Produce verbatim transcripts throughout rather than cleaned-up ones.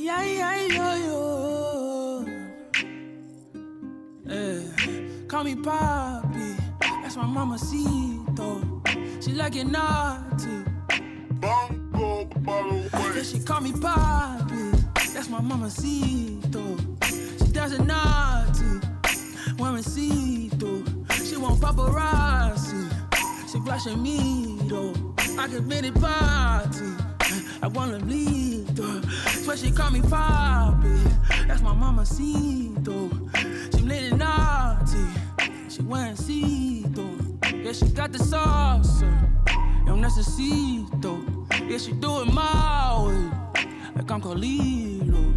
Yeah, yeah, yo, yo. Yeah. Call me Poppy. That's my mamacito. She like it naughty. Bongo, bottle, yeah, she call me Poppy. That's my mamacito. She does it naughty. Mamacito. She want paparazzi. She flashing me though. I can make it party. I wanna leave though. So she call me Poppy. That's my mamacito. She lit it naughty. She wearing cito. Yeah, she got the sauce. Yo necesito. Yeah, she do it my way. Like I'm Carlito.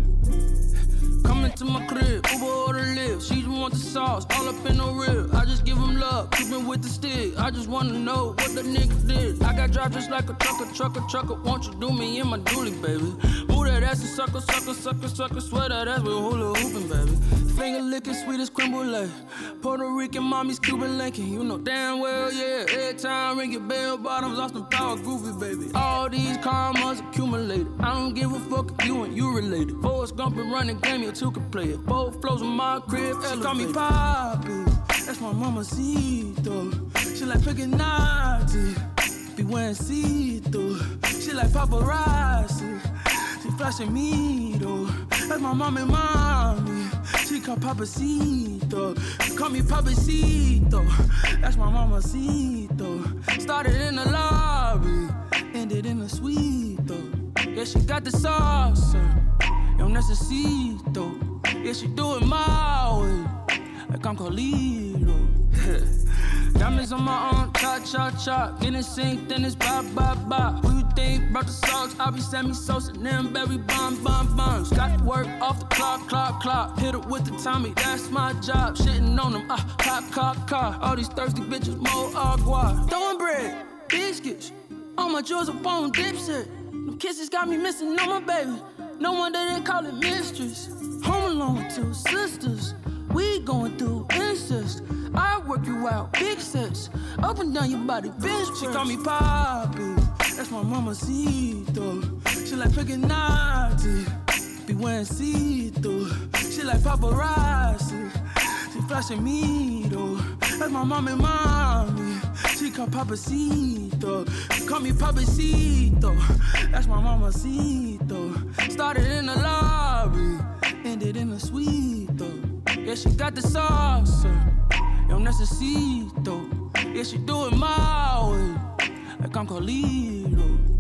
Come into my crib, Uber or the lift. She just want the sauce, all up in the rib. I just give him love, keep him with the stick. I just wanna know what the nigga did. I got drive just like a trucker, trucker, trucker. Won't you do me in my dually, baby? Move that ass and sucker, sucker, sucker, sucker. Swear that ass with hula hooping, baby. Finger licking, sweet as creme brulee. Puerto Rican mommy's Cuban linking. You know damn well, yeah. Every time ring your bell bottoms, lost some power, goofy, baby. All these karmas accumulated. I don't give a fuck if you and you related. Forrest Gump and running game, you two can play it. Both flows in my crib, she call me Poppy. That's my mamacito. She like picking naughty. Be wearing see-through. She like paparazzi. She flashing me though. That's my mom and mommy. She call Papacito. Call me Papacito. That's my mamacito. Started in the lobby, ended in the suite though. Yeah, she got the sauce. Yo necesito. Yeah, she do it my way. Like I'm Carlito. Diamonds on my arm, cha cha cha. Getting synced in this bop bop bop. Who you think brought the sauce? I be Sammy Sosa and them berry bomb bomb bombs. Got to work off the clock clock clock. Hit it with the Tommy, that's my job. Shitting on them, ah, clock clock clock. All these thirsty bitches, more agua. Throwing bread, biscuits. All my jewels up on Dipset. Them kisses got me missing on my baby. No wonder they call it mistress. Home alone with two sisters. We going through incest. I work you out, big sets. Up and down your body, bitch. She call me Poppy. That's my mamacito. She like picking naughty. Be wearing see-through. She like paparazzi. She flashing me though. That's my mom and mommy. She call Papacito. Call me Papacito. That's my mamacito. Started in the lobby, ended in the suite though. Yeah, she got the sauce. Yo necesito. Yeah, she do it my way. Like I'm Carlito.